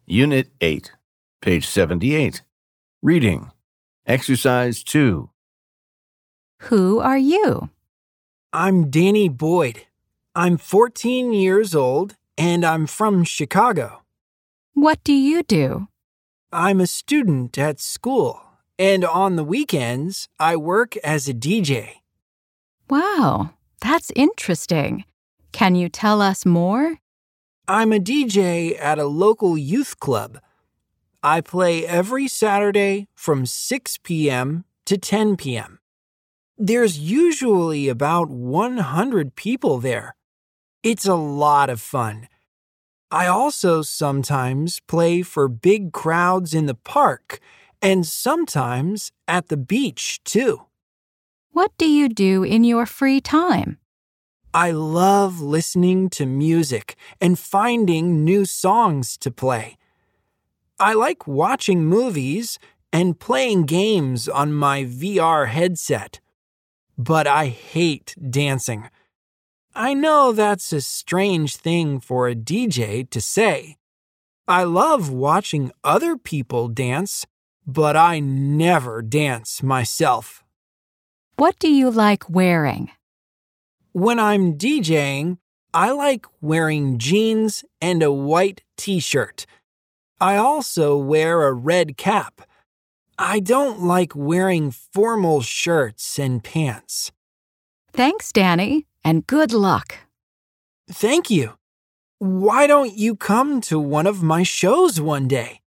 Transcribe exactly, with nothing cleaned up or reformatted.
Unit eight, page seventy-eight. Reading. Exercise two. Who are you? I'm Danny Boyd. I'm fourteen years old, and I'm from Chicago. What do you do? I'm a student at school, and on the weekends, I work as a D J. Wow, that's interesting. Can you tell us more? I'm a D J at a local youth club. I play every Saturday from six p.m. to ten p.m. There's usually about one hundred people there. It's a lot of fun. I also sometimes play for big crowds in the park and sometimes at the beach, too. What do you do in your free time? I love listening to music and finding new songs to play. I like watching movies and playing games on my V R headset. But I hate dancing. I know that's a strange thing for a D J to say. I love watching other people dance, but I never dance myself. What do you like wearing? When I'm DJing, I like wearing jeans and a white t-shirt. I also wear a red cap. I don't like wearing formal shirts and pants. Thanks, Danny, and good luck. Thank you. Why don't you come to one of my shows one day?